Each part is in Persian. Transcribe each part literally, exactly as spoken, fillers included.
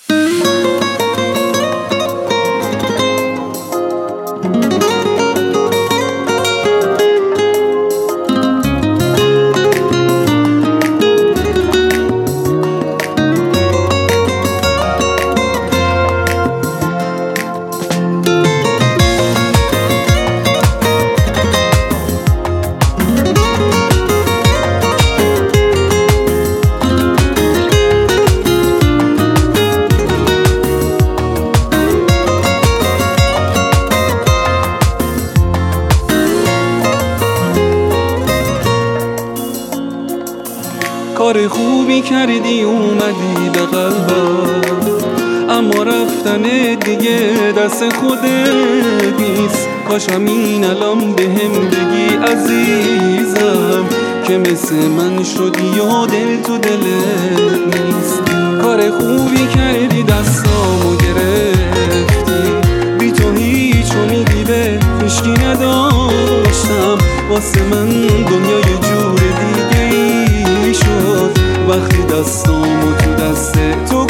کار خوبی کردی اومدی به قلبم، اما رفتن دیگه دست خودت نیست. کاش همین الان بهم بگی عزیزم که مثل من شدی و دل تو دلت نیست. کار خوبی کردی دستامو گرفتی، بی تو هیچ امیدی به هیچکی نداشتم. واسه من دنیا یه جور دیگه ای شد وقتی دستامو تو دست تو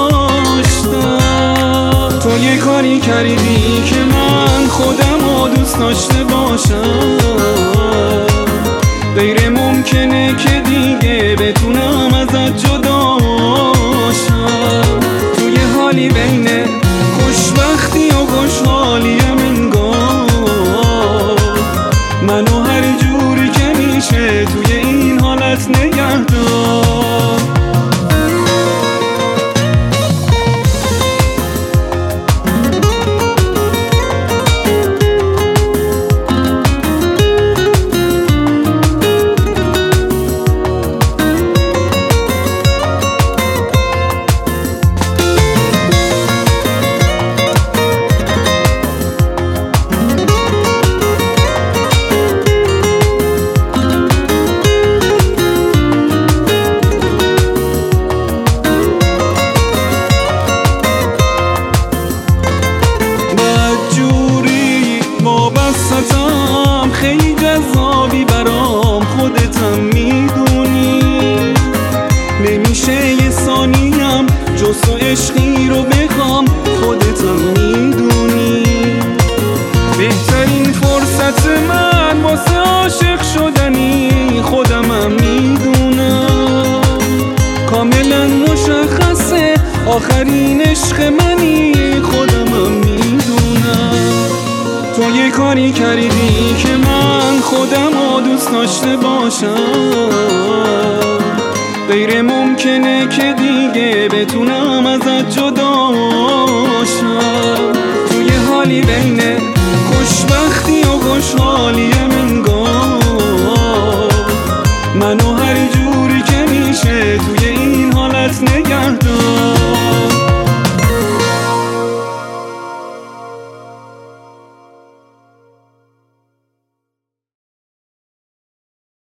گذاشتم. تو یه کاری کردی که من خودمو دوست داشته باشم، غیر ممکنه که دیگه بتونم ازت جدا شم. تو یه حالی بین خوشبختی و خوشحالیم انگار، منو هر جوری که میشه توی این حالت نگه دار. خیلی جذابی برام، خودتم میدونی. نمیشه یه ثانیم جز تو عشقی رو بخوام، خودتم میدونی. بهترین فرصت من واسه عاشق شدنی خودمم میدونم. کاملا مشخصه آخرین عشق منی، خودمم میدونم. تو یه کاری کردی که من خودمو دوست داشته باشم، غیر ممکنه که دیگه بتونم ازت جدا شم. تو یه حالی بین خوشبختی و خوشحالیم انگار، منو هر جوری که میشه توی این حالت نگه دار.